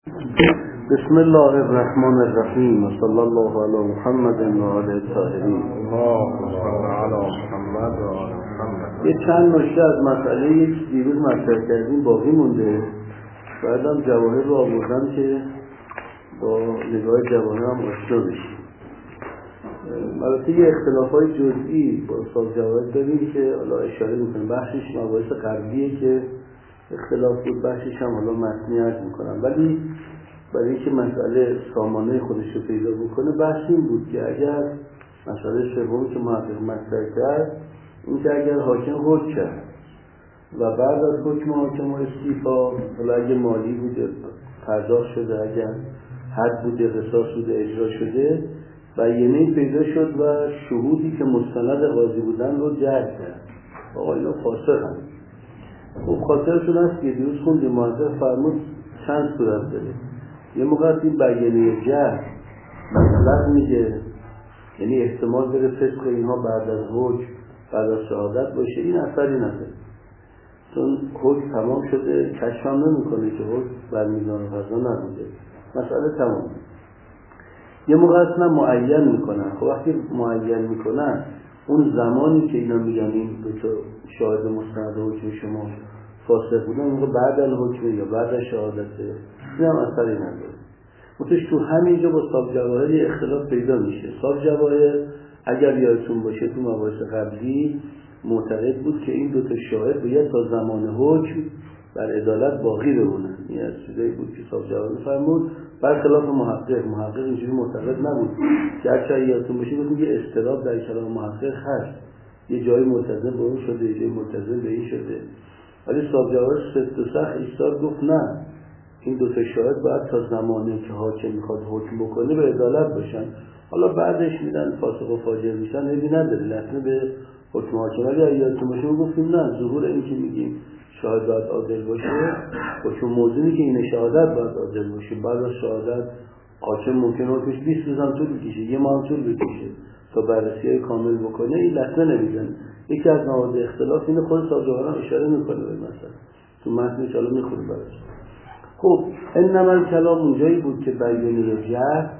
بسم الله الرحمن الرحیم و صلی الله علی محمد و آله الطاهرین. اللهم صل علی محمد و آل محمد. یه چند نکته از مسئله دیروز مطرح کردیم باقی مونده. بعدم جواهر رو آوردم که با نگاه جواهر هم آشنا بشیم. البته یه اختلافات جزئی با استاد جواهر داریم که حالا اشاره میکنم. بخشش مباحث قبلیه که اختلاف بود، بخشش هم حالا متنی عرض میکنم. ولی برای اینکه مسئله سامانه خودش رو پیدا بکنه، بحث این بود که اگر مسئله سومی که محقق مطرح کرد، این که اگر حاکم حکم کرد و بعد از حکم حاکم استیفا، حالا اگه مالی بوده پرداخت شده، اگر حد بوده قصاص بوده اجرا شده، بیانیه‌ای پیدا شد و شهودی که مستند قاضی بودن رو جرح کرد، آقا اینا فاسقن. خب خاطرتون هست که دیروز خوندیم محقق فرمود چند صورت داره. یه موقع این بیانیه جرح مطلق میگه، یعنی احتمال داره فسق اینها بعد از حکم بعد از شهادت باشه، این اثری نداره چون حکم تمام شده، کشف هم نمیکنه که حکم بر میزان قضا نبوده، مسئله تمام. یه موقع اصلا معین میکنن. خب وقتی معین میکنن، اون زمانی که اینا میگن این دو تا شاهد مستند حکم شما فاسق بودن، موقع بعد از حکم یا بعد از شهادته، این هم اثری نداره. متوش تو همینجا با صاحب جواهر اختلاف پیدا میشه. صاحب جواهر اگر یادتون باشه تو مباحث قبلی معتقد بود که این دو تا شاهد باید تا زمان حکم بر عدالت باقی بمونن. این از چیزایی بود که صاحب جواهر فرمود، برخلاف محقق اینجوری معتقد نبود که اگر یادتون باشه گفتیم یه اضطراب در کلام محقق هست، یه جایی ملتزم به اون شده، یه جایی ملتزم به این شده. ولی صاحب جواهر سفت و سخت ایستاد، گفت نه، این دو تا شاهد باید تا زمانی که حاکم میخواد حکم بکنه به عدالت باشن. حالا بعدش میدن فاسق و فاجر میشن، ایدی نداره، لطمه به حکم حاکم. ولی یادتون باشه گفتیم نه، ظهور این که میگیم شاهد باید عادل باشه، حکم موضوعی که این شهادت باید عادل باشه. بعد از شهادت حاکم ممکنه حکمش 20 روز هم طول بکشه، یه ماه طول بکشه تا بررسی کامل بکنه، این لطمه نمیزنه. یکی از موارد اختلاف اینه، خود صاحب جواهر اشاره میکنه به مثلا تو متنش، حالا میخونیم براش. خب انما الکلام اونجایی بود که بیانیه جرح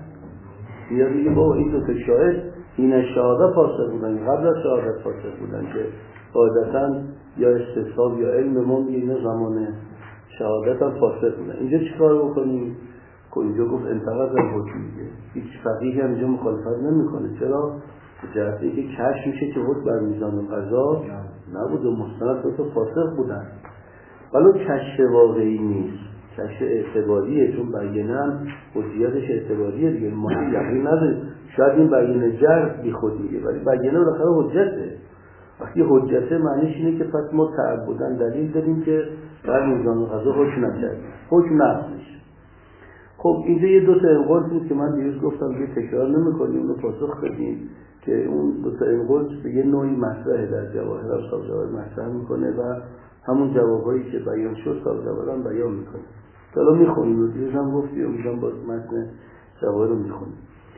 یا دیگه بابا این دو تا شاهد این شهادت فاسق بودن، قبل از شهادت فاسق بودن که قاعدتاً یا استصحاب یا علم ما میگه زمان شهادت هم فاسق بودن. اینجا چیکار بکنیم؟ که اینجا گفت انتقاد از حکم دیگه، هیچ فقیهی هم اینجا مخالفت نمیکنه. چرا؟ جهتی که کشف میشه که حکم بر میزان قضا نبود و مستند دو تا فاسق بودن. ولو کشف واقعی نیست، کشف اعتباریه، چون بیانه حجیتش اعتباریه دیگه، ما یقین نداریم. شاید این بیانه جرح بی خود میگه، ولی بیانه بالاخره حجته. وقتی حجته معنیش اینه که پس ما تعبداً دلیل داریم که بر میزان قضا حکم نکردیم، حکم نقض میشه. خب اینجا یه دو تا انقاض بود که من دیروز گفتم که تکرار نمی‌کنیم، اونو پاسخ بدیم که اون دو تا انقاض به یه نوعی مطرحه در جواهر، از صاحب جواهر مطرح میکنه و همون جوابایی که بیان شد صاحب جواهر هم بیان میکنه. حالا میخونیم، رو دیروز هم گفتیم، امیدوارم باز متن جواهر رو میخونیم.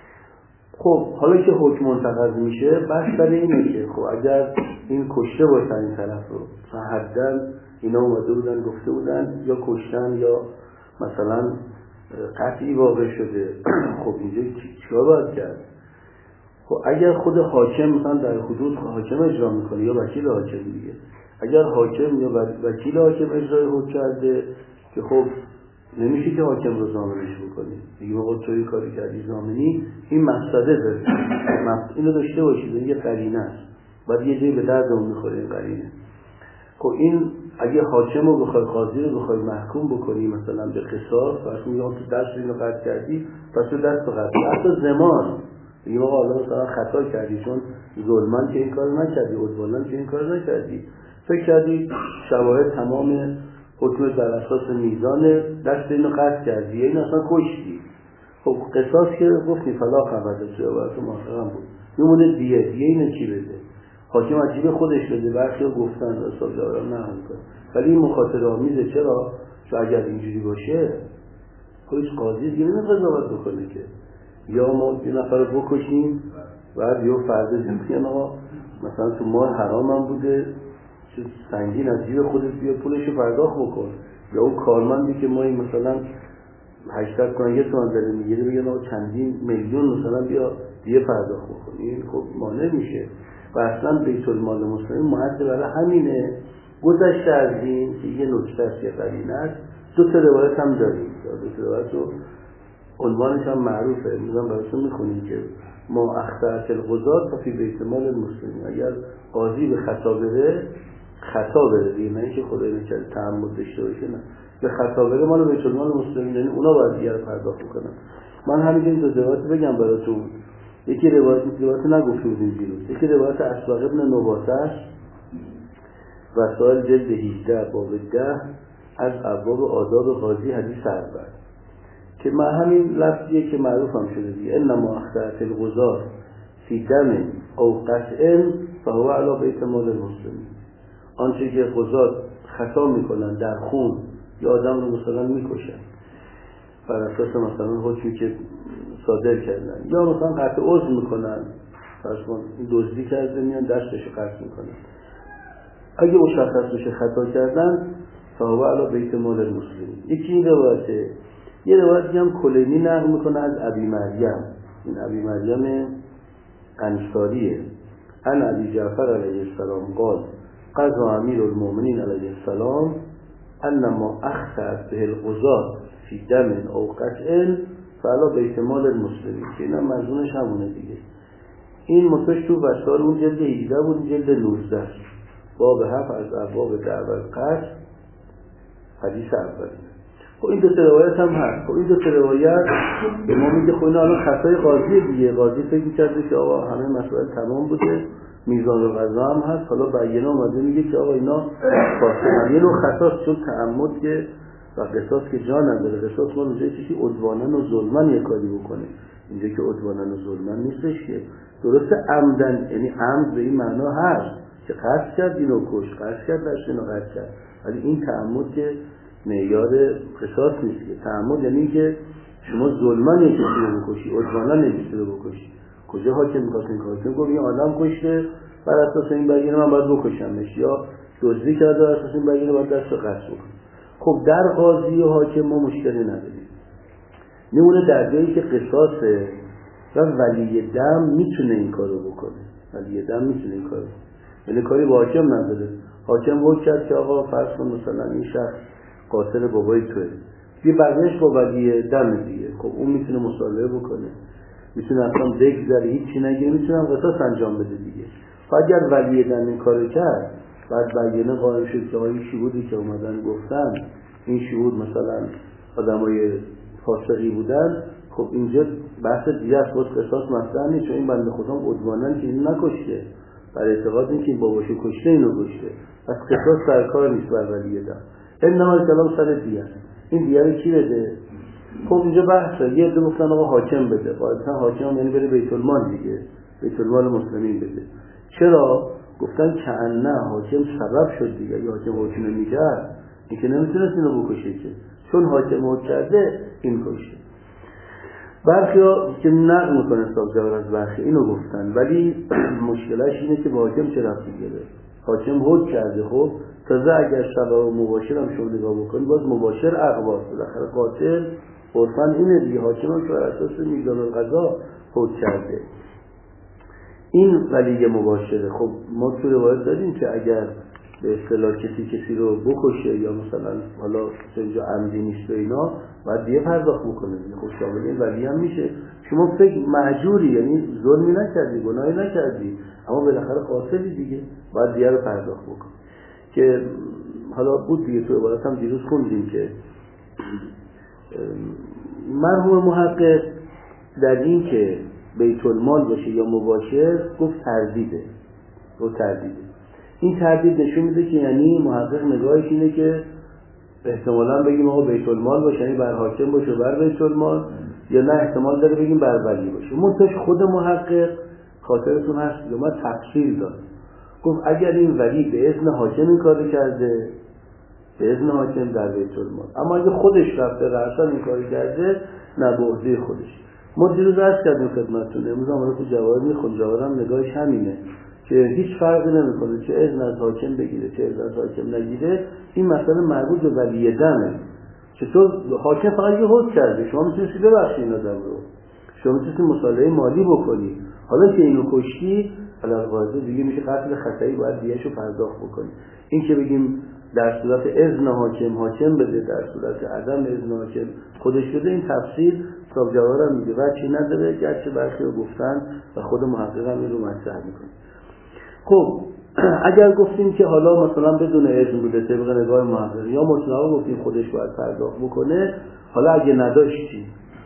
خب حالا که حکم منتقض میشه، بحث برای اینه که خب اگر این کشته باشن این طرف رو، حداً اینا اومده بودن گفته بودن یا کشتن یا مثلا قطعی واقع شده، خب اینجا چیکار باید کرد؟ خب اگر خود حاکم مثلا در حدود حاکم اجرا میکنه یا وکیل حاکم دیگه، اگر حاکم یا وکیل حاکم اجرای حکم کرده که خب نمیشه که حاکم رو ضامنش بکنی، دیگه بابا توی کاری کردی ضامنی، این مقصده داره، اینو داشته باشید، یه قرینه است، بعد یه جایی به دردمون میخوره این قرینه. خب این اگه حاکم رو بخوای، قاضی رو بخوای محکوم بکنی مثلا به قصاص، پس میگم تو دست اینو قطع کردی، پس تو دست رو قطع، حتی زمان دیگه بابا حالا مثلا خطا کردی، چون ظلمن که این کار نکردی، عدوانن که این کار نکردی، فکر کردی شواهد تمام حکم در اساس میزان، دست اینو قطع کردی، این اصلا کشتی. خب قصاص که گفتیم فلا خبرده صحبت موافقم بود، میمونه دیگه اینو چی بده؟ حاکم عجیب خودش بده، برخی گفتن اصلا جارا نه میکنه، ولی این مخاطره آمیزه. چرا؟ چون اگر اینجوری باشه هیچ قاضی دیگه نمیخواد قضاوت بکنه که یا ما یه نفر رو بکشیم بعد یا فردا میگن آقا مثلا تو ماه حرام هم بوده، چه سنگین از جیب خودت بیا پولش رو پرداخت بکن، یا اون کارمندی که ما مثلا 800 تومن یه تومن داره میگیره بگن آقا چندین میلیون مثلا بیا دیگه پرداخت بکنی، این خب مانع میشه و اصلا بیت المال مسلمین معد برای همینه. گذشته از این که یه نکته است یه قرینه است، دو تا روایت هم داریم، دو تا روایت رو عنوانش هم معروفه، میگم براتون میخونیم که ما اخطأت القضاة فی بیت مال المسلمین، اگر قاضی به خطا بره دیگه، نه اینکه خدای نکرده تعمد داشته باشه، نه به خطا بره مال بیت المال مسلمین، یعنی اونا باید دیگه رو پرداخت کنن. من همین این دو روایت بگم براتون. یکی روایت نگفته بودیم دیروز، یکی روایت اسبق ابن نباته است، وسائل جلد 18 باب 10 از ابواب آداب قاضی حدیث اول، که ما همین لفظیه که معروف هم شده دیگه، انما اخطأت القضاة فی دم او قطع فهو علی بیت مال المسلمین. آنچه که قضات خطا میکنن در خون یا آدم رو مثلا میکشن بر اساس مثلا حکمی که صادر کردن، یا مثلا قطع عضو میکنن، فرض این دزدی کرده میان دستش رو قطع میکنن، اگه مشخص بشه خطا کردن فهو علی بیت مال المسلمین. یکی این روایته. یه روایت هم کلینی نقل میکنه از ابی مریم، این ابی مریم انصاریه، ان ابی جعفر علیه السلام قال قضى امیر المؤمنین علیه السلام انما اخطأت به القضاة فی دم او قطع فعلی بیت مال المسلمین، که این هم مضمونش همونه دیگه. این متوش تو وسائل اون جلد 18 بود، جلد 19 باب 7 از ابواب دعوی القتل حدیث اولی. خب این دو روایت هم هست. خب این دو روایت به ما میگه خب اینا الان خطای قاضی دیگه، قاضی فکر می‌کرده که آقا همه مسائل تمام بوده، میزان القضا هم هست، حالا بیانه اومده میگه که آقا اینا فاسدن، یه نوع خطاست، چون تعمد که و قصاص که جا نداره. قصاص ما اونجایی که عدوانن و ظلمن یه کاری بکنه، اینجا که عدوانن و ظلمن نیستش که درسته عمدن، یعنی عمد به این معنا هست که قصد کرد اینو کش، قصد کرد دست اینو قطع کرد، ولی این تعمد که معیار قصاص نیست. که تعمد یعنی که شما ظلمن یه کسی رو بکشی، عدوانن یه کسی رو بکشی. کجا حاکم میخواست این کار کنه؟ گفت این آدم کشته بر اساس این بیانیه من باید بکشمش، یا دزدی کرده بر اساس این بیانیه باید دست رو قطع کنم. خب در قاضی و حاکم ما مشکلی نداریم، نمونه در جایی که قصاصه و ولی دم میتونه این کارو بکنه، ولی دم میتونه این کارو، یعنی کاری با حاکم نداره. حاکم حکم کرد که آقا فرض کن مثلا این شخص قاتل بابای توئه، یه بقیه‌اش با ولی دم دیگه، خب اون میتونه مصالحه بکنه، میتونه اصلا بگذره هیچی نگیره، میتونه قصاص انجام بده دیگه. و اگر ولی دم این کارو کرد، بعد بیانه قائم شد که این شهودی که اومدن گفتن این شهود مثلا آدمای فاسقی بودن، خب اینجا بحث دیگه است، خود قصاص مطرح نیست، چون این بنده خدا عدوانن که این نکشته، بر اعتقاد این که این باباشو کشته اینو کشته، پس قصاص سرکار نیست بر ولی دم. انما کلام سر دیگه، این دیگه رو کی بده؟ خب اینجا بحثه، یه دو گفتن آقا حاکم بده، قاعدتا حاکم یعنی بره بیت المال دیگه، بیت المال مسلمین بده. چرا؟ گفتن که نه حاکم سبب شد دیگه، یا حاکم حکم نمی‌کرد این که نمیتونست اینو بکشه، که چون حاکم حکم کرده این کشته. برخیا که نقل میکنه حساب جوار از برخی اینو گفتن، ولی مشکلش اینه که با حاکم چه ربطی گرفت؟ حاکم حکم کرده، خب تازه اگر شبه و مباشر هم شما نگاه بکنید باز مباشر اقواست، بالاخره قاتل عرفاً اینه دیگه، حاکم هم که بر اساس میزان القضا حکم کرده، این ولی مباشره. خب ما تو روایت داریم که اگر به اصطلاح کسی رو بکشه یا مثلا حالا اینجا عمدی نیست و اینا باید دیگه پرداخت بکنه، خب شامل این ولی هم میشه. شما فکر مأجوری، یعنی ظلمی نکردی، گناهی نکردی، اما بالاخره قاتلی دیگه باید دیگه رو پرداخت بکنه. که حالا بود دیگه تو عبارت هم دیروز خوندیم که مرحوم محقق در این که بیت المال باشه یا مباشر گفت تردیده، این تردید نشون میده که یعنی محقق نگاهش اینه که احتمالاً بگیم آقا بیت المال باشه یعنی بر حاکم باشه بر بیت المال، یا نه احتمال داره بگیم بر ولی باشه. منتش خود محقق خاطرتون هست که ما تفصیل داد، گفت اگر این ولی به اذن حاکم این کارو کرده، به اذن حاکم در بیت المال، اما اگه خودش رفته رأساً این کارو کرده نه به عهده خودش. ما دیروز عرض کردیم خدمتتون، امروز هم تو جواهر میخونم، جواهر هم نگاهش همینه که هیچ فرقی نمیکنه چه اذن از حاکم بگیره چه اذن از حاکم نگیره، این مسئله مربوط به ولی دمه. چطور حاکم فقط یه حکم کرده، شما میتونستی ببخشید این آدم رو، شما میتونستی مصالحه مالی بکنی، حالا که اینو کشتی علاوه دیگه میشه قتل خطایی، باید دیه‌شو پرداخت بکنی. این که بگیم در صورت اذن حاکم بده، در صورت عدم اذن حاکم خودش بده، این تفسیر صاحب جواهر هم میگه وجهی نداره، گرچه برخی رو گفتن و خود محقق هم این رو مطرح میکنه. خب اگر گفتیم که حالا مثلا بدون اذن بوده طبق نگاه محقق، یا مطلقا گفتیم خودش باید پرداخت بکنه، حالا اگه نداشتی،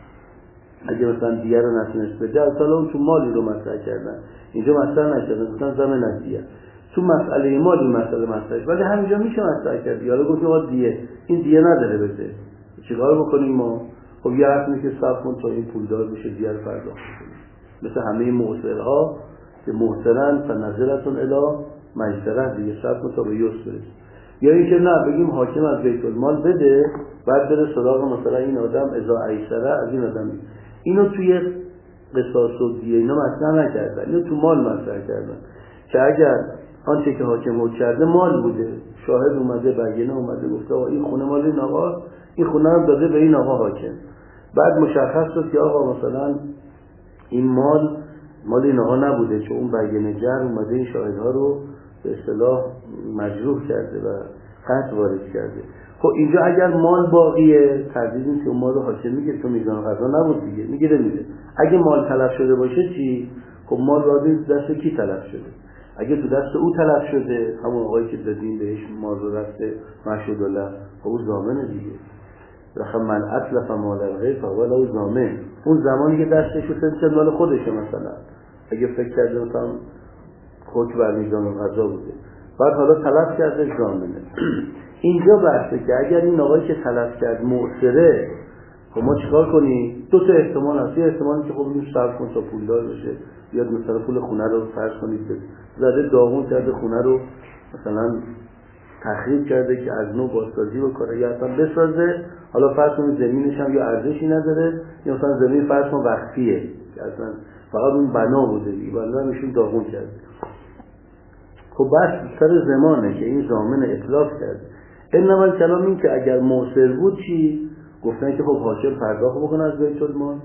اگه مثلا دیگه رو نتونست بده، اصلا اون تو مالی رو مطرح کردن، اینجا مطرح نکردن، مثلا زمین از دیگه تو مسئله مالی مسئله مطرحش، ولی همینجا میشه مطرح کرد. حالا گفتیم آقا دیه، این دیه نداره بده، چیکار بکنیم ما؟ خب یه حرفی که صبر کن تا این پولدار بشه دیگه رو پرداخت کنیم، مثل همه معسرها که محسرن فنظرتون الی مجزره، دیگه صبر کن تا به یسر برسه. یا اینکه نه بگیم حاکم از بیت المال بده، بعد بره سراغ مثلا این آدم اذا ایسره از این آدم بید. اینو توی قصاص و دیه اینا مطرح نکردن، اینو تو مال مطرح کردن که اگر آنچه که حاکم حکم کرده مال بوده، شاهد اومده، بگینه اومده گفته این خونه مال این آقا، این خونه رو داده به این آقا حاکم، بعد مشخص شد که آقا مثلا این مال این آقا نبوده، چون اون بگینه جر اومده این شاهدها رو به اصطلاح مجروح کرده و قطع وارد کرده. خب اینجا اگر مال باقیه، تردید نیست که اون مال رو حاکم میگه تو میزان قضا نبود دیگه، میگیره میده. اگه مال تلف شده باشه چی؟ خب مال راضی دست کی تلف شده؟ اگه تو دست او تلف شده، همون آقایی که دادیم بهش مال رو رفته مشهود الله، خب او ضامنه دیگه. رخم من اتلف مال الغیر فهو له ضامن. اون زمانی که دستش رو مال خودشه، مثلا اگه فکر کرده مثلا حکم بر میزان قضا بوده، بعد حالا تلف کرده ضامنه. اینجا بحثه که اگر این آقایی که تلف کرد معسره، خب ما چیکار کنیم؟ دو تا احتمال هست. یه احتمالی که خب این صرف کن تا پولدار بشه، بیاد مثلا پول خونه رو فرض کنید زده داغون کرده، خونه رو مثلا تخریب کرده که از نو بازسازی بکنه یا اصلا بسازه، حالا فرض کنید زمینش هم یا ارزشی نداره یا مثلا زمین فرض کن وقفیه که اصلا فقط اون بنا بوده دیگه، ولی میشون داغون کرده. خب بس سر زمانه که این ضامن اطلاق کرده. انما کلام این که اگر معسر بود چی؟ گفتن که خب حاکم پرداخت بکنه از بیت المال،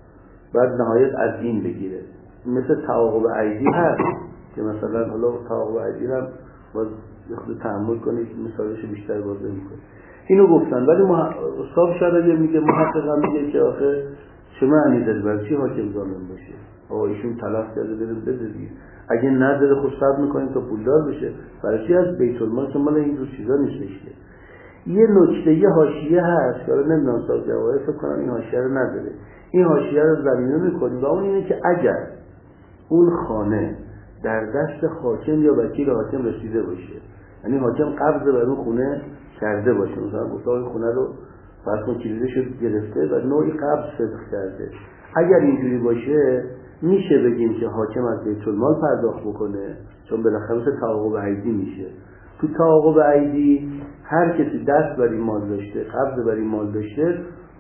بعد نهایت از این بگیره. مثل تعاقب عیدی هست که مثلا حالا تعاقب عیدی هم باز خود تحمل کنید، مثالش بیشتر باز نمی‌کنه. اینو گفتن، ولی صاحب شرایع میگه، محقق هم میگه که آخه چه معنی داره برای چی حاکم ضامن باشه؟ آقا ایشون تلف کرده بده دیگه، اگه نداره خود صبر میکنیم تا پولدار بشه، برای چی از بیت المال که مال این جور چیزا نیستش که. یه نکته یه حاشیه هست که نمیدونم صاحب جواهر فکر کنم این حاشیه رو نداره، این حاشیه رو زمینه میکنیم و اون اینه که اگر اون خانه در دست حاکم یا وکیل حاکم رسیده باشه، یعنی حاکم قبض بر اون خونه کرده باشه، مثلا گفته این خونه رو فرض کن کلیدش رو گرفته و نوعی قبض صدق کرده، اگر اینجوری باشه میشه بگیم که حاکم از بیت المال پرداخت بکنه، چون بالاخره مثل تعاقب عیدی میشه. تو تعاقب عیدی هر کسی دست بر این مال داشته، قبض بر این مال داشته،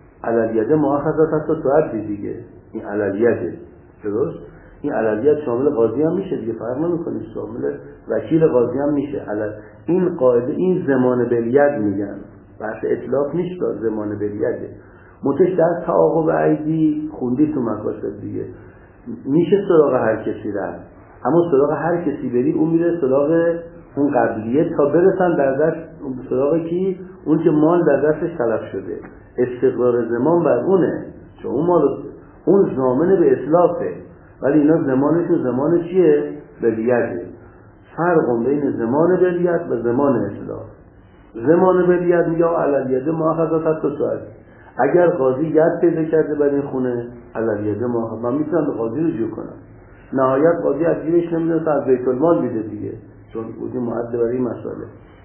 علیه مؤاخذات هست تو عدی دیگه، این علیه درست؟ این علیه شامل قاضی هم میشه دیگه، فرق نمیکنه، شامل وکیل قاضی هم میشه. این قاعده، این زمان بالید میگن، بحث اطلاق نیست، زمان بالیده. متش در تعاقب عیدی خوندی تو مقاصد دیگه، میشه سراغ هر کسی رفت، اما سراغ هر کسی بری اون میره سراغ اون قبلیه تا برسن در دست سراغ کی؟ اون که مال در دستش تلف شده. استقرار زمان بر اونه، چون اون مال اون ضامن به اطلافه، ولی اینا زمانشون زمان چیه؟ بلیده. فرق بین زمان بلیت و زمان اطلاف. زمان بلیت میگه علیه مؤاخذات حتی ساعت، اگر قاضی ید پیدا کرده بر این خونه علیه مؤاخذات، من میتونم به قاضی رجوع کنم، نهایت قاضی از جیبش نمیدونه از بیت المال میده دیگه، چون بودی معد برای این مسئله.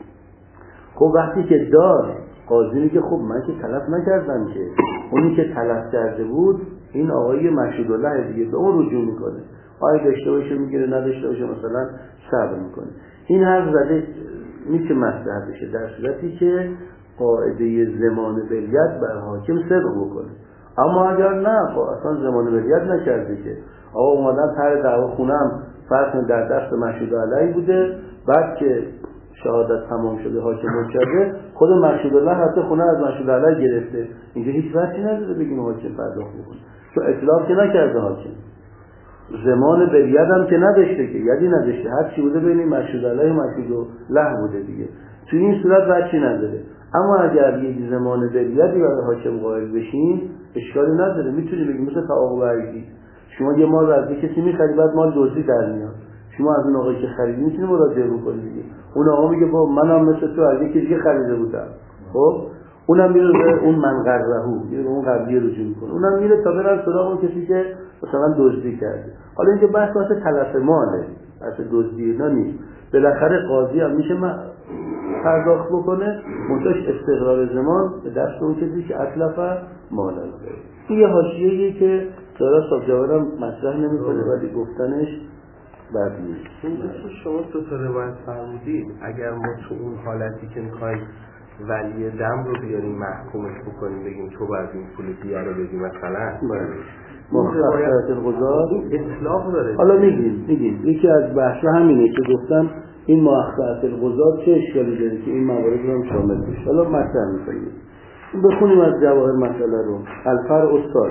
خب وقتی که دار قاضی میگه خب من که تلف نکردم، که اونی که تلف کرده بود این آقای مشهود الله دیگه، به اون رجوع میکنه، آیا داشته باشه میگیره، نداشته باشه مثلا صبر میکنه. این حرف زده میشه مصلحت بشه در صورتی که قاعده زمان بلیت بر حاکم صدق بکنه. اما اگر نه، خب اصلا زمان بلیت نکرده که آقا اومدن طرح دعوا خونم فرض در دست مشهود علی بوده، بعد که شهادت تمام شده حاکم کرده، خود مرشد الله حتی خونه از مرشد الله گرفته، اینجا هیچ وقتی نداره بگیم حاکم پرداخت میکنه، تو اطلاق که نکرده حاکم. زمان بریت هم که نداشته، که یدی نداشته، هر چی بوده بین مرشد الله و مرشد الله بوده دیگه، تو این صورت وجهی نداره. اما اگر یک زمان بریتی برای حاکم قائل بشین اشکالی نداره، میتونی بگیم مثل تعاقب عرضی، شما یه مال از کسی میخری بعد مال دزدی در میاد، شما از اون آقایی که خریدی میتونی مراجعه بکنی دیگه، اون آقا میگه با منم مثل تو از یکی دیگه خریده بودم، خب اونم میره به اون منقرهو، میره اون قبلیه رجوع میکنه، اونم میره تا برن سراغ اون کسی که مثلا دزدی کرده. حالا اینکه بحث واسه تلف ماله، واسه دزدی اینا نیست، بالاخره قاضی هم میشه پرداخت بکنه، منتهاش استقرار زمان به دست اون کسی که اتلف مال است. این یه حاشیه‌ایه که داره صاحب جوادم مطرح نمی‌کنه ولی گفتنش بد نیست. این شما تو روایت فرمودید اگر ما تو اون حالتی که می‌خوایم ولی دم رو بیاریم محکومش بکنیم بگیم تو باید این پول دیگه رو بدی مثلا مختصرات الغزار اطلاق داره. حالا میگیم یکی از بحثا همینه که گفتم این مختصرات الغزار چه اشکالی داره که این موارد رو هم شامل بشه. حالا مطرح می‌کنیم بخونیم از جواهر مسئله رو. الفرع استاد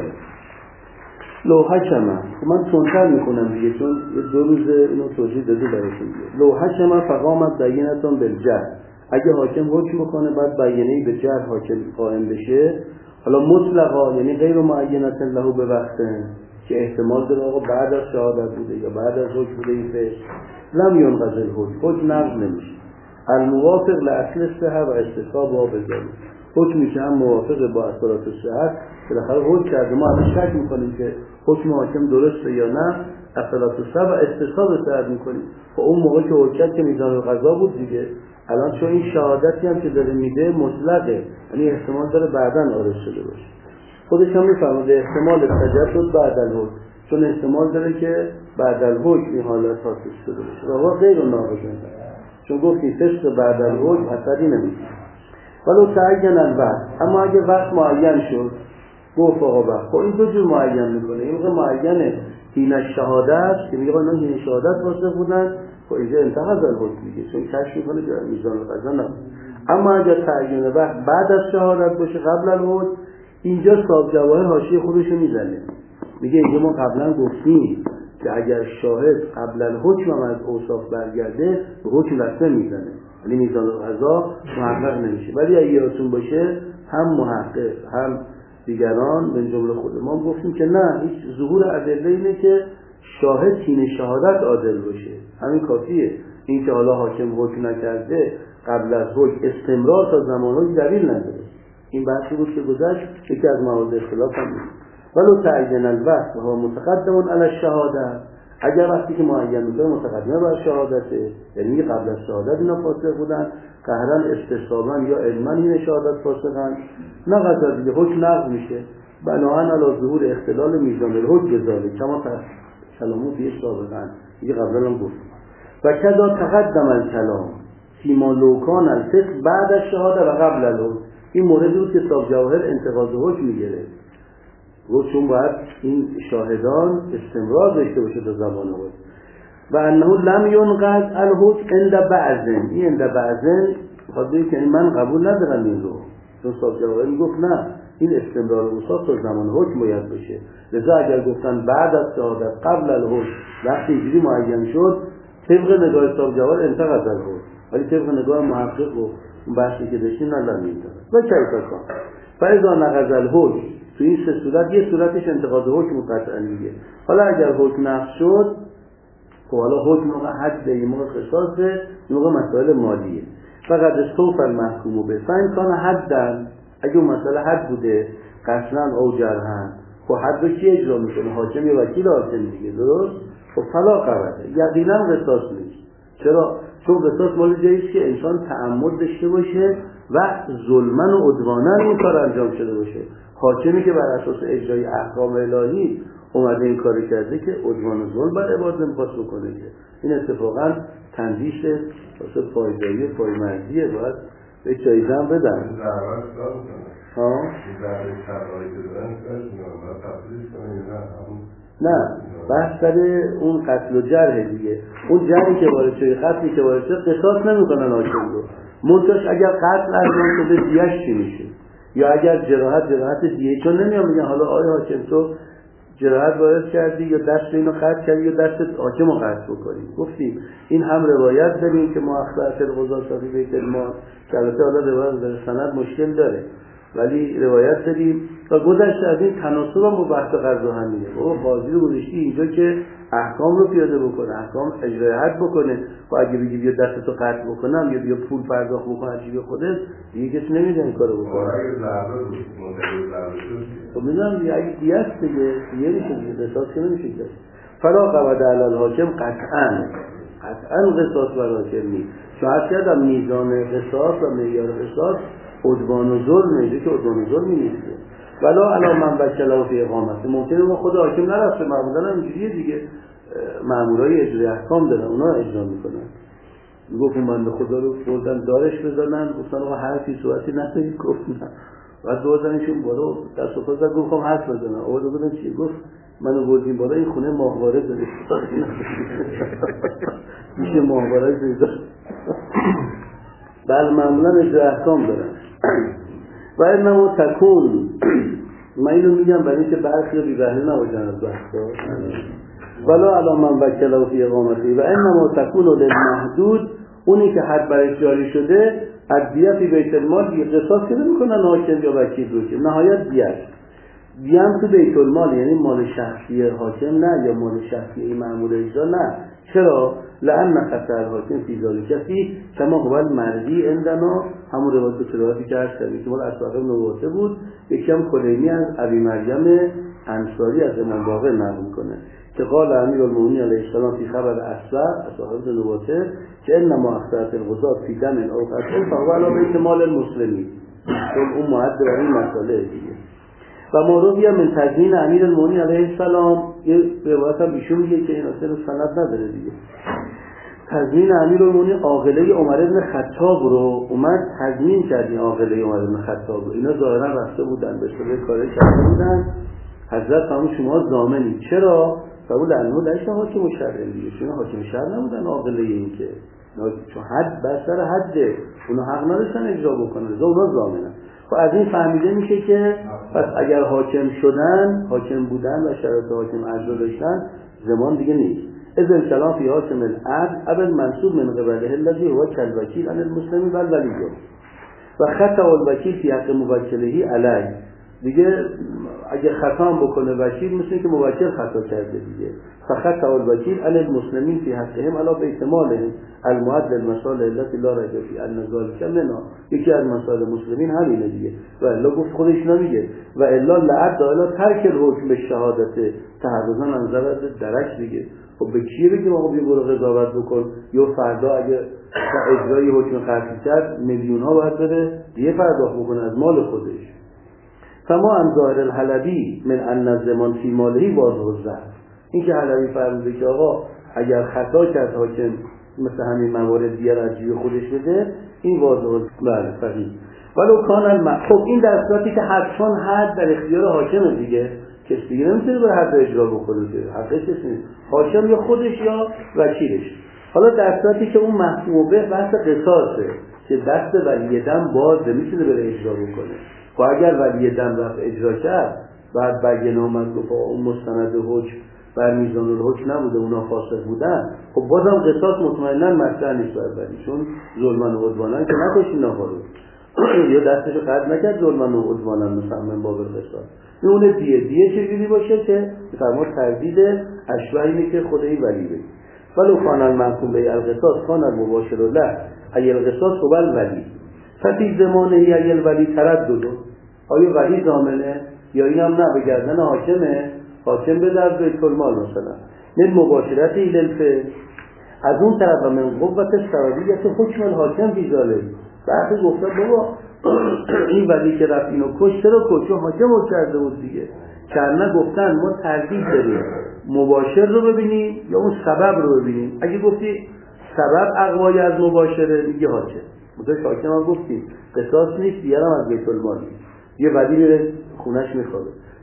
لو حکم، من تونتر میکنم دیگه چون 2 روز اینو توضیح داده براتون دیگه. لو حکم فقامت بینتون بالجهل، اگه حاکم حکم بکنه بعد بیانیه‌ای به جهل حاکم قائم بشه، حالا مطلقا یعنی غیر معینت له به وقت که احتمال داره آقا بعد از شهادت بوده یا بعد از حکم بوده این فعل، لم ينقض الحکم نقض نمیشه. الموافق لاصل الصحه و استصحاب و بذاری، حکمی که هم موافق با اصالات صحت، بالاخره حکم کرده ما الان شک میکنیم که حکم حاکم درسته یا نه، اصالات صحت و استصحاب صحت میکنیم. و اون موقع که حکم که میزان القضا بود دیگه، الان چون این شهادتی هم که داره میده مطلقه، یعنی احتمال داره بعداً عارض شده باشه. خودش هم میفرماده احتمال تجدد بعد الحکم، چون احتمال داره که بعد الحکم این حالت حاصل شده باشه. و هو غیر ناقض، چون گفتی فسق بعد الحکم اثری نمیشه. ولو تعین الوقت، اما اگه وقت معین شد گفت آقا وقت، خب این 2 جور معین میکنه. این موقع معینه حین شهادت که میگه اینا حین شهادت واسه بودن، خب اینجا انتقاض الحکم دیگه، چون کشف میکنه که میزان قضا نبود. اما اگه تعین وقت بعد از شهادت باشه قبل الحکم، اینجا صاحب جواهر حاشیه خودشو میزنه، میگه اینجا ما قبلا گفتیم که اگر شاهد قبل الحکم هم از اوصاف برگرده حکم رسم میزنه، یعنی میزان قضا محقق نمیشه. ولی اگه یادتون باشه هم محقق هم دیگران من جمله خود ما گفتیم که نه، هیچ ظهور ادله اینه که شاهد حین شهادت عادل باشه، همین کافیه. این که حالا حاکم حکم نکرده قبل از حکم استمرار تا زمان حکم دلیل نداره. این بحثی بود که گذشت، یکی از موارد اختلاف هم بود. ولو تعین الوقت و متقدم علی الشهاده، اگر وقتی که معین میشه متقدمه بر شهادته، یعنی قبل از شهادت اینا فاسق بودن، قهرن استصحابا یا علما این شهادت فاسقن، نه قضا دیگه حکم نقض میشه. بناهن علی ظهور اختلال میزان الحکم بذاره کما کلامو پیش سابقا دیگه قبلا هم گفت. و کذا تقدم الکلام فیما لو کان الفسق بعد از شهاده و قبل الحکم، این موردی بود که صاحب جواهر انتقاض حکم میگیره، چون باید این شاهدان استمرار داشته باشه تا زمان حکم. و انه لم ينقض الحکم عند بعضن، این عند بعضن خاطر که من قبول ندارم این رو، چون صاحب جواهر میگفت نه این استمرار اوصاف تا زمان حکم باید بشه. لذا اگر گفتن بعد از شهادت قبل الحکم وقتی اینجوری معین شد، طبق نگاه صاحب جواهر انتقض الحکم، ولی طبق نگاه محقق و اون بحثی که داشتیم نه میتونه و کیف کن. فاذا نقض الحکم، تو این 3 صورت یه صورتش انتقاض حکم قطعا میگه. حالا اگر حکم نقض شد، خب حالا حکم موقع حد این موقع قصاصه، این موقع مسائل مالیه. فقط استوفى المحکوم به فین کان حدن، اگه اون مسئله حد بوده قصرا او جرحن، خب حد رو کی اجرا میکنه؟ حاکم یا وکیل حاکم دیگه، درست؟ خب فلا قبضه، یقینا قصاص نیست. چرا؟ چون قصاص مال جاییست که انسان تعمد داشته باشه و ظلمن و عدوانن این کار انجام شده باشه. حاکمی که بر اساس اجرای احکام الهی اومده این کار کرده که عدوان و ظلم بر عباد نمیخواست بکنه، که این اتفاقا تنظیش واسه پایداری پایمردیه، باید به جایزه هم بدن. نه بحث سر اون قتل و جرح دیگه. اون جرحی که وارد شده، قتلی که وارد شده، قصاص نمیکنن حاکم رو. منتش اگر قتل ارزان شده دیهش چی میشه؟ یا اگر جراحت دیه، چون نمیان میگن حالا آیا حاکم تو جراحت وارد کردی یا دست اینو قطع کردی یا دست حاکم رو قطع بکنی. گفتیم این هم روایت داریم که ما اخلاق القضاة صافی بیت المال، که البته حالا روایت در سند مشکل داره، ولی روایت داریم و گذشته از این تناسب هم با بحث قضا همینه. بابا قاضی رو گذاشتی اینجا که احکام رو پیاده بکنه، احکام اجرای حد بکنه. و اگه بگی بیا دستتو قطع بکنم یا بیا پول پرداخت بکن عجیب خودت، دیگه کسی نمیده این کارو بکنه. خب میدونم دیگه اگه دیست دیگه میشه دیگه، قصاص که نمیشه کرد. فلا قود علی الحاکم قطعا قصاص بر حاکم نیست. شاید کردم میزان قصاص و معیار قصاص عدوان و ظلم میشه که عدوان و ظلمی نیسته. ولا علی من وکله فی اقامت، ممکنه ما خود حاکم نرفته، معمولا هم اینجوریه دیگه، مامورای اجرای احکام دارن، اونا اجرا میکنن. میگفت من به خدا رو بردن دارش بزنن، گفتن آقا حرفی صورتی نکنید، گفت نه. بعد دوازنشون بالا دست و پا زد، گفتم حرف بزنن. آقا بودن چی؟ گفت منو بردیم بالا، این خونه ماهواره داره. میشه ماهواره زیده. بله معمولا اجرای احکام دارن. و اینما تکون، من اینو میگم برای اینکه برخی بی بهره نباشن از بحثا. ولا علی من وکله فی اقامتی و انما تکون للمحدود، اونی که حد برای جاری شده ادیه فی بیت المال، دیگه قصاص که نمیکنن حاکم یا وکیل رو، که نهایت دیه هم تو بیت المال، یعنی مال شخصی حاکم نه، یا مال شخصی این مأمور اجرا نه. چرا؟ لأن خطر حاکم فی ذلک فی کما هو المرضی عندنا، همون روایتی که عرض کردیم که مال اسحاق نبوته بود. یکی هم کلینی از ابی مریم انصاری از امام باقر نقل میکنه که قال امیرالمومنین علیه السلام فی خبر اسحاق نبوته که انما اخطأت القضاة فی دم او قتل فهو علی بیت مال المسلمین. اون معد بر این مسئله دیگه. و موضوعی من تضمین امیرالمومنین علیه السلام، یه روایت هم ایشون میگه که این اصلا سند نداره دیگه. تضمین امیرالمومنین عاقله عمر بن خطاب رو اومد تضمین کردین، عاقله عمر بن خطاب رو. اینا ظاهرا رفته بودن به شبه کاری کرده بودن، حضرت همون شما ضامنی. چرا؟ قبول علمو داشتن حاکم شرعی دیگه، چون حاکم شرع نبودن عاقله این که چون حد بسر حده، اونا حق نداشتن اجرا بکنن، اونا ضامنن. خب از این فهمیده میشه که پس اگر حاکم شدن، حاکم بودن و شرایط حاکم اجرا داشتن، زمان دیگه نیست. اذن کلام فی حاکم العدل ابد منصوب من قبله الذی هو کالوکیل عن المسلمین و الولی، و خطا الوکیل فی حق موکلهی علیه. دیگه اگه خطا هم بکنه وکیل، مثل که موکل خطا کرده دیگه. فخطا الوکیل علی المسلمین فی حقهم علی بیت مالهم المعد للمصالح التي لا ریب فی ان ذلک منها. یکی از مسائل مسلمین همینه دیگه. و الا گفت خودش نمیگه و الا لعد الا ترک الحکم به شهادت تحرزا نظر درک دیگه. خب به کی بگیم آقا بیا برو قضاوت بکن، یا فردا اگه اجرای حکم قطعی کرد میلیون ها باید بده دیگه پرداخت بکنه از مال خودش. فما ان ظاهر الحلبی من ان الزمان فی مالهی واضح الضعف، این که حلبی فرموده که آقا اگر خطا کرد حاکم مثل همین موارد دیگر از جیب خودش بده، این واضح الضعف صحیح. ولو کان خب این در صورتی که حتما حد در اختیار حاکمه دیگه، کسی دیگه نمیتونه به حد اجرا بکنه، حقش نیست، حاکم یا خودش یا وکیلش. حالا در صورتی که اون محکوم به بحث قصاصه که دست ولی دم باز نمیتونه بره اجرا بکنه. و اگر ولی دم رفت اجرا کرد، بعد بگه نامد گفت اون مستند حکم بر میزان الحکم نبوده، اونا فاسق بودن، خب بازم قصاص مطمئنا مطرح نیست بر ولی، چون ظلمن و عدوانن که نکشین ناخارو یا دستشو قطع نکرد ظلمن و عدوانن مثلا باب قصاص. اون دیه چجوری باشه که فرما تردید اشبه اینه که خود این ولی بگه. ولو کان المحکوم به القصاص کان المباشر له ای القصاص هو الولی ففی زمانه ای الولی تردد، آیا ولی ضامنه یا اینم نه به گردن حاکمه، حاکم به در بیت المال مثلا من مباشرت الالفه، از اون طرف و من قوت سببیت حکم الحاکم فی ذلک. بعد گفتن بابا این ولی که رفت اینو کشت رو کشت، حاکم رو کرده بود دیگه. کرنه گفتن ما تردید داریم مباشر رو ببینیم یا اون سبب رو ببینیم. اگه گفتی سبب اقوای از مباشره میگه حاکم، مثلا حاکم هم گفتیم قصاص نیست، دیگرم از بیت المال نیست، یه ولی میره خونش میخوابه.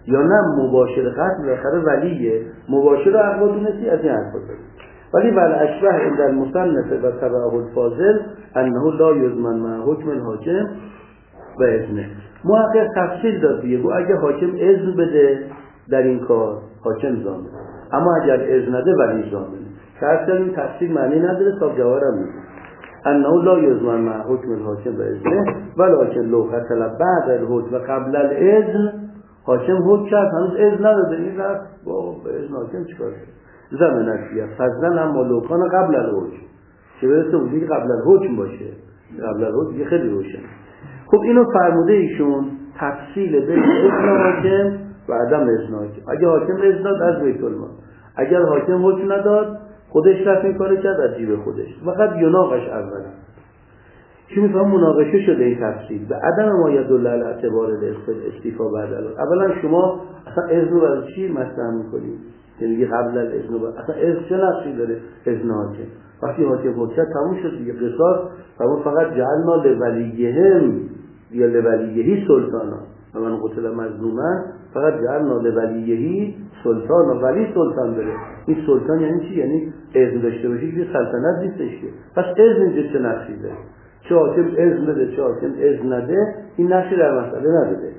یا نه مباشر قتل بالاخره ولیه، مباشر اقوا دونستی از این حرفا داره. ولی والاشبه عند المصنف و تبعه الفاضل انه لا یضمن مع حکم الحاکم و اذنه. محقق تفصیل داد دیگه، اگه حاکم اذن بده در این کار حاکم ضامن، اما اگر اذن نده ولی ضامن. که این تفصیل معنی نداره، تا جوارم میگه انه لا یضمن مع حکم الحاکم و اذنه ولکن لو قتل بعد الحکم و قبل الاذن. حاکم حکم کرد هنوز اذن نداده، این رفت با اذن حاکم چیکار کرد؟ زمن فیه فضلا اما لو کان قبل الحکم، چه برسه اونی که قبل الحکم باشه، قبل الحکم یه خیلی روشن. خب اینو فرموده ایشون تفصیل بین اذن حاکم و عدم اذن حاکم. اگه حاکم اذن داد از بیت المال، اگر حاکم حکم نداد خودش رفت این کارو کرد از جیب خودش. فقط یناقش اولا چی میفهم مناقشه شده این تفصیل و عدم ما یدل علی اعتبار استیفا بعد الان. اولا شما اصلا اذن برای چی مطرح میکنید که میگه قبل الاذن؟ اصلا اذن چه نقشی داره اذن حاکم؟ وقتی حاکم حکم تموم شد دیگه، قصاص تموم. فقط جعلنا لولیهم یا لولیهی سلطانا و من قتل مظلوما، فقط جعلنا لولیهی سلطانا، ولی سلطان داره. این سلطان یعنی چی؟ یعنی اذن داشته باشی که سلطنت نیستش که. پس اذن اینجا چه نقشی داره؟ چه حاکم اذن بده چه حاکم اذن نده، این نقشی در مسئله نداره.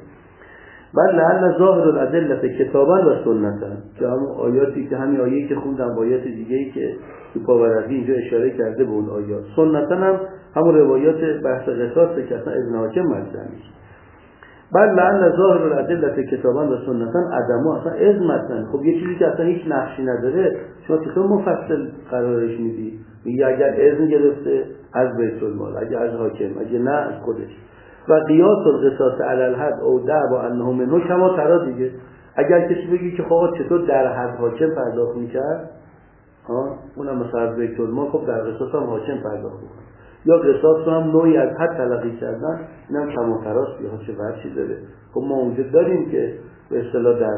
بل لعل ظاهر الادله کتابا و سنتا، که همون آیاتی که همین آیه‌ای که خوندم با آیات دیگه‌ای که تو پاورقی اینجا اشاره کرده به اون آیات، سنتا هم همون روایات بحث قصاص که اصلا اذن حاکم مطرح نیست. بل لعل ظاهر الادله کتابا و سنتا عدمو، اصلا اذن مطرح. خب یه چیزی که اصلا هیچ نقشی نداره شما چطور مفصل قرارش میدی؟ میگه اگر اذن گرفته از بیت المال، اگر از حاکم، اگر نه از خودش. و قیاس القصاص علی الحد او دعوا انه منه کما ترا دیگه. اگر کسی بگی که خب چطور در حد حاکم پرداخت میکرد، اونم مثلا بیت المال، خب در قصاص هم حاکم پرداخت میکنه، یا قصاص هم نوعی از حد تلقی کردن، اینم کما تراست یا چه ورچی داره. خب ما اونجا داریم که به اصطلاح در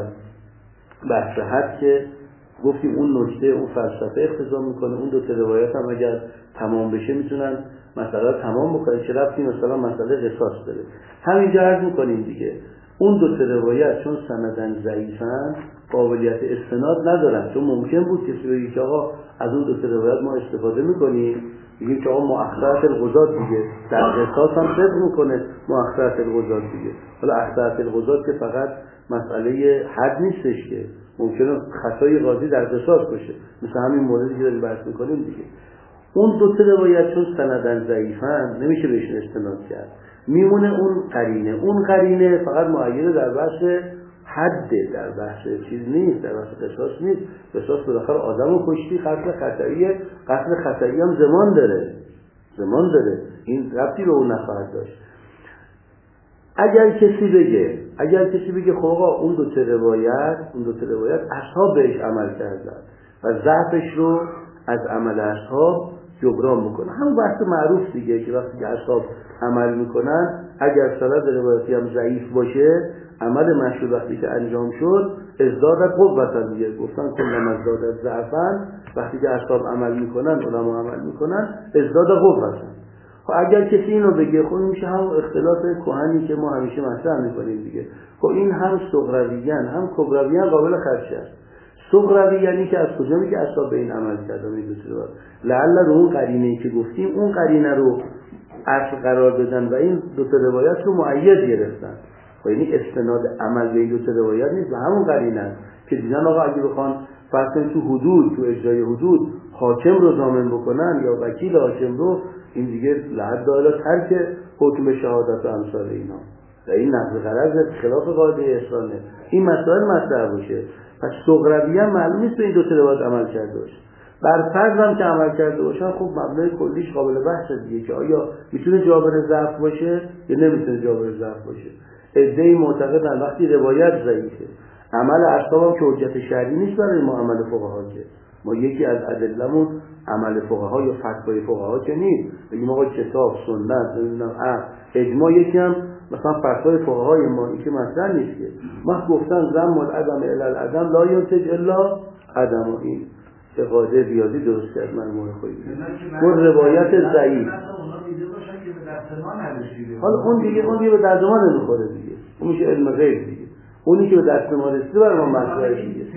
بحث حد که گفتیم اون نکته اون فلسفه اقتضا میکنه، اون دو تا روایت هم اگر تمام بشه میتونن مسئله تمام بکنه. چه ربطی مثلا مسئله قصاص داره؟ همینجا عرض میکنیم دیگه، اون دو تا روایت چون سندن ضعیفن قابلیت استناد ندارن. چون ممکن بود کسی بگه که آقا از اون دو تا روایت ما استفاده میکنیم، میگیم که آقا مؤخرات القضات دیگه در قصاص هم صدق میکنه، مؤخرات القضات دیگه. حالا اخطاء القضات که فقط مسئله حد نیستش که ممکنه خطای قاضی در قصاص باشه، مثل همین موردی که داریم بحث میکنیم دیگه. اون دو تا روایت چون سندن ضعیفن نمیشه بهش استناد کرد، میمونه اون قرینه. اون قرینه فقط معین در بحث حد، در بحث چیز نیست، در بحث قصاص نیست. قصاص بالاخره آدمو کشتی، قتل خطایی هم زمان داره، این ربطی به اون نخواهد داشت. اگر کسی بگه خب آقا اون دو تا روایت اصحاب بهش عمل کردن و ضعفش رو از عمل اصحاب جبران میکنه، همون بحث معروف دیگه که وقتی که اصحاب عمل میکنن اگر سند روایتی هم ضعیف باشه، عمل مشروع وقتی که انجام شد ازدادت قوتا دیگه، گفتن کلما ازدادت ضعفا، وقتی که اصحاب عمل میکنن، علما عمل میکنن، ازداد قوتا. خب اگر کسی اینو بگه خب میشه هم اختلاف کهنی که ما همیشه مطرح میکنیم دیگه. خب این هم صغرویان هم کبرویان قابل خدشه است. صغروی یعنی که از کجا میگه اصحاب به این عمل کردن، این دو تا لعل رو اون قرینه‌ای که گفتیم اون قرینه رو اصل قرار بدن و این دو تا روایت رو مؤید گرفتن. خب یعنی استناد عمل به این دو تا روایت نیست، و همون قرینه است که دیدن آقا اگه بخوان فرض کنید تو اجرای حدود حاکم رو ضامن بکنن یا وکیل حاکم رو، این دیگه لحد داره ترک حکم شهادت و امثال اینا و این نقض غرض خلاف قاعده احسانه. این مسائل مطرح باشه. پس صغرویان معلوم نیست به این دو تا روایت عمل کرده باشه. بر فرض هم که عمل کرده باشن خب مبنای کلیش قابل بحث دیگه که آیا میتونه جابر ضعف باشه یا نمیتونه جابر ضعف باشه. عده‌ای معتقدن وقتی روایت ضعیفه، عمل اصحاب هم که حجت شرعی نیست برای ما عمل فقها که ما یکی از ادلمون عمل فقها یا فتوای فقها که نیست، بگیم آقا کتاب سنت نمیدونم اجماع یکی هم مثلا فتوای فقهای ما این که مطرح نیست که ما گفتن ضم العدم الی العدم لا ینتج الا عدم. این قاعده ریاضی درست کرد من خودی اون روایت ضعیف. حالا اون دیگه به درد ما نمیخوره دیگه، اون میشه علم غیب دیگه. اونی که به دست ما رسیده برای ما مطرحه دیگه.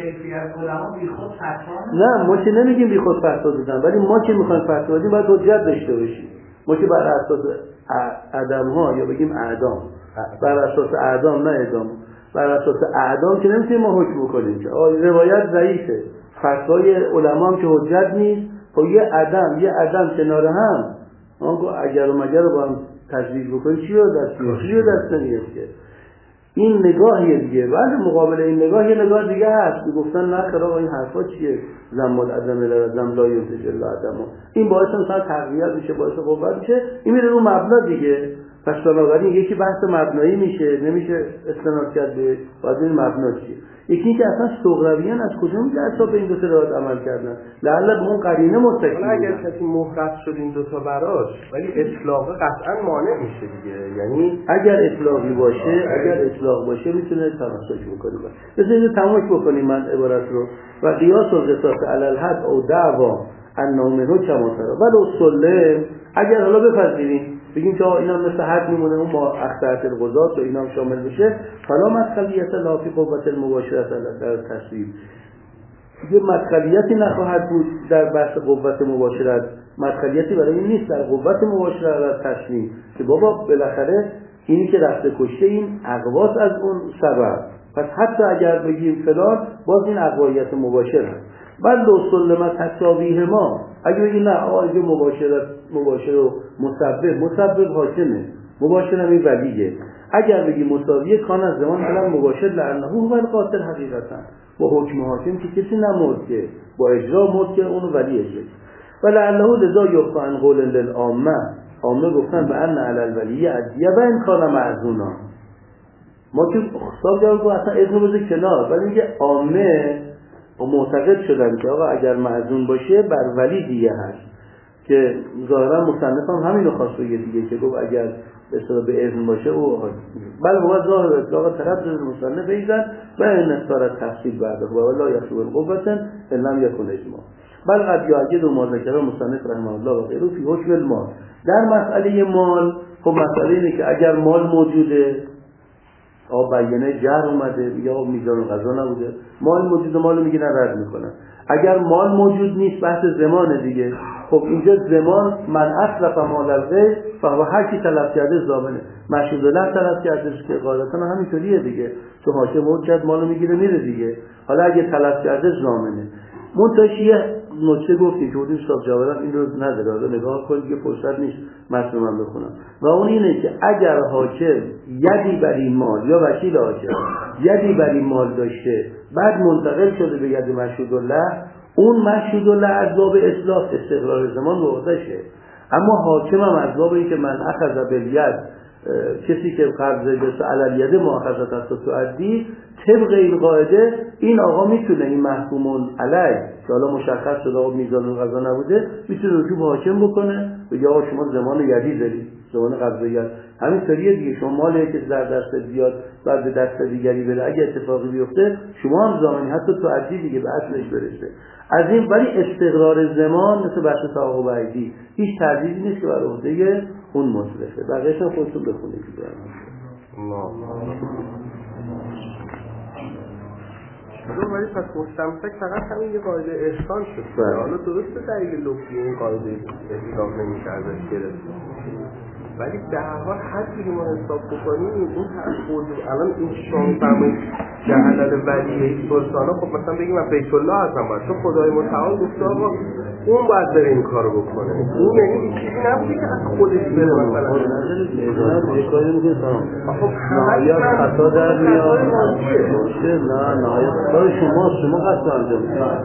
نه ما که نمیگیم بی خود فتوا دادن، ولی ما که میخوایم فتوا بدیم باید حجت داشته باشیم. ما که بر اساس عدم ها یا بگیم اعدام، بر اساس اعدام نه اعدام، بر اساس اعدام که نمیتونیم ما حکم بکنیم که روایت ضعیفه، فتوای علما هم که حجت نیست. خب یه عدم کنار هم اگر و مگر رو با هم تجویز بکنیم چی رو دست نمیاد که این نگاهیه دیگه. بعد مقابل این نگاه یه نگاه دیگه هست که گفتن نه خلاق این حرفا چیه، زمال عدم لازم لا یوتجل عدم، این باعث مثلا تقویت میشه، باعث قوت میشه، این میره رو مبنا دیگه. پس بنابراین یکی بحث مبنایی میشه، نمیشه استناد کرد به بعد این مبنا چیه. یکی که اصلا سغراویان از کجا میگه اصلا به این دو تا روایت عمل کردن، لعل به اون قرینه متکی. اگر کسی محرف شد این دو تا براش، ولی اطلاق قطعا مانع میشه دیگه. یعنی اگر اطلاقی باشه میتونه تمسک بکنه. بذارید تماش بکنیم من عبارت رو و قیاس و قصاص علی الحد او دعوا انه منه کما ترى ولو سلم، اگر حالا بپذیریم بگیم که اینا مثل حد میمونه اون با اخترت القضات و اینا هم شامل بشه، فلا مدخلیت لا فی قوت المباشرت در تصویب، یه مدخلیتی نخواهد بود در بحث قوت مباشرت، مدخلیتی برای این نیست در قوت مباشرت در تصویب که بابا بالاخره اینی که رفته کشته این اقواس از اون سبب، پس حتی اگر بگیم فلان باز این اقوایت مباشر هست. بعد لو سلمت تساویه ما، اگه بگیم نه آقا مباشر و مسبب حاکمه، مباشر هم این ولیه، اگر بگیم مساویه کان از زمان علم مباشر لعنه هو القاتل حقیقتا، با حکم حاکم که کسی نمرد که با اجرا مرد که اونو ولی اجرا و لعنه لذا یخفا عن قول للعامه، عامه گفتن به ان علی الولی ادیه و این کان معذونا، ما که حساب جواب رو اصلا اذن بذار کنار، ولی میگه عامه معتقد شدن که آقا اگر معذون باشه بر ولی دیگه هست، که ظاهرا مصنف هم همینو خواست بگه دیگه که گفت اگر به اذن باشه او بله هو ظاهر اطلاق طرف جز مصنف ایزن و این اختار تفصیل بعده و لا یخلو القوة لم یکن اجماع بل قد یعجد و ما ذکر مصنف رحمه الله و غیره فی حکم المال. در مسئله مال خب مسئله اینه که اگر مال موجوده بیانه جهر اومده یا میزان غذا نبوده، مال موجوده مالو میگه رد میکنن. اگر مال موجود نیست بحث زمانه دیگه، خب اینجا زمان من اصرف مال الغیر فهو هر کی تلف کرده ضامنه، مشهود له تلف کرده که قاعدتا همینطوریه دیگه، چون حاکم حجت مالو میگیره میره دیگه. حالا اگه تلف کرده ضامنه. منتشیه نکته گفتی که حدود صاحب جوابم این رو نداره، حالا نگاه کنید که فرصت نیست متن من بخونم، و اون اینه که اگر حاکم یدی بر این مال یا وکیل حاکم یدی بر این مال داشته بعد منتقل شده به ید مشهود الله، اون مشهود الله از باب اصلاح استقرار زمان موضعشه، اما حاکم هم از باب این که من اخذ بالید، کسی که قبضه دست علیه مؤاخذت است و تعدی، طبق این قاعده این آقا میتونه این محکومون علیه که حالا مشخص شده آقا میزان قضا نبوده میتونه رجوع به حاکم بکنه بگه آقا شما زمان یدی دارید، زمان قبضه ید همینطوریه دیگه، شما مالی که در دست بیاد بعد به دست دیگری بره اگه اتفاقی بیفته شما هم زمانی حتی تعدی دیگه به اصلش برسه. از این ولی استقرار زمان مثل بحث تعاقب و عیدی هیچ تردیدی نیست که بر عهده اون مصرفه. بقیه‌اش هم خودتون بخونید که ولی پس مستمسک فقط همین یه قاعده احسان شد. حالا درسته دلیل لفظی این قاعده احسان نمیشه ازش گرفت، ولی به هر حال حدی که ما حساب بکنیم اون خود الان این شما می‌فرمایید جهل ولی سلطانا، خب مثلا بگیم من بیت الله هستم باید، چون خدای متعال گفته آقا اون باید بره این کارو بکنه، اون یعنی چیزی نبوده که از خودش بره مثلا یه کاری میگه سلام نهایت خطا در میاد باشه، نه نهایت خطا شما قصد انجام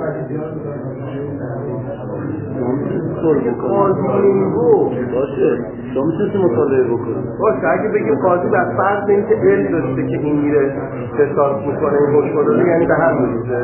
باشه شما میتونید مطالعه بکنید. باشه اگه بگیم قاضی بر فرض این که علم داشته که این میره قصاص میکنه این حکم رو، یعنی به هم میریزه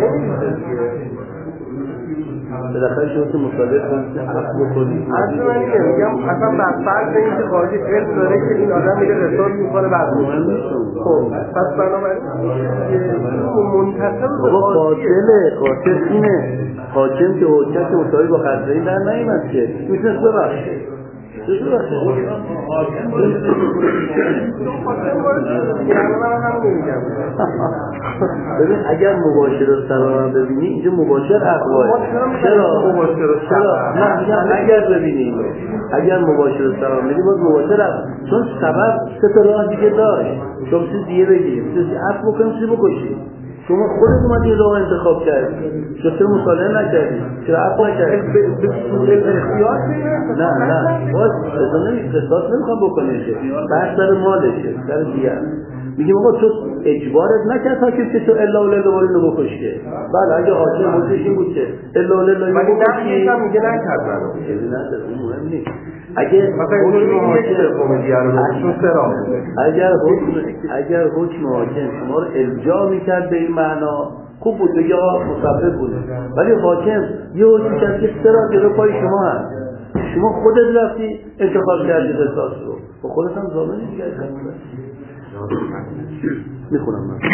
بالاخره شما که مطالعه کنید حق بکنید. اصلا من میگم اصلا بر فرض این که قاضی علم داره که این آدم میره قصاص میکنه بعد خب پس بنابراین منتصب به قاتل اینه حاکم که حجت مطابق با قضایی در نیامد که میتونست ببخشه، ببین اگر مباشر السلام ببینی اینجا مباشر اقوال چرا؟ نه اگر ببینی اگر مباشر السلام ببینی باید مباشر اقوال چون سبب سه تا راه دیگه داشت شما چیز دیگه بگیریم چیزی عفو بکنیم چیزی بکشیم شما خودت اومدی راه انتخاب کردی چرا مصالحه نکردی چرا عفو نکردی به سوء اختیار نه باز قصاص نمیخوام بکنی که بحث سر مالشه سر دیگه میگیم آقا تو اجبارت نکرد حاکم که تو الا و لله اینو بکش که بله اگه حاکم حکمش این بود که الا و لله اینو بکش میگه نکرد منو اون مهم نیست اگه اگر حکم حاکم شما رو الجا میکرد به این معنا خوب بود بگه مسبب بود ولی حاکم یه حکم کرد که سرا جلو پای شما هست شما خودت رفتی انتخاب کردی قصاص رو و خودت هم ضامنی دیگه میخونم من